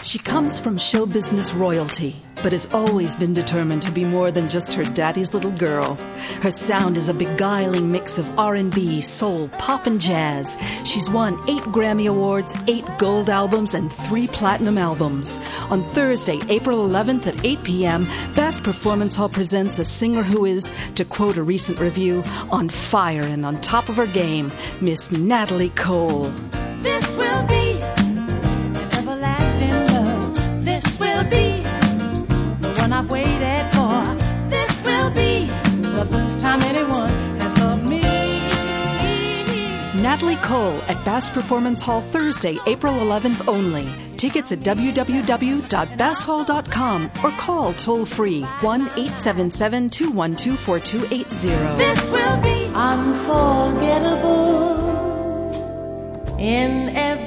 She comes from show business royalty, but has always been determined to be more than just her daddy's little girl. Her sound is a beguiling mix of R&B, soul, pop, and jazz. She's won 8 Grammy Awards, 8 gold albums, and 3 platinum albums. On Thursday, April 11th at 8 p.m., Bass Performance Hall presents a singer who is, to quote a recent review, on fire and on top of her game, Miss Natalie Cole. This will be an everlasting love. This will be the one I've waited for. This will be the first time anyone has loved me. Natalie Cole at Bass Performance Hall Thursday, April 11th only. Tickets at www.basshall.com or call toll-free 1-877-212-4280. This will be unforgettable in every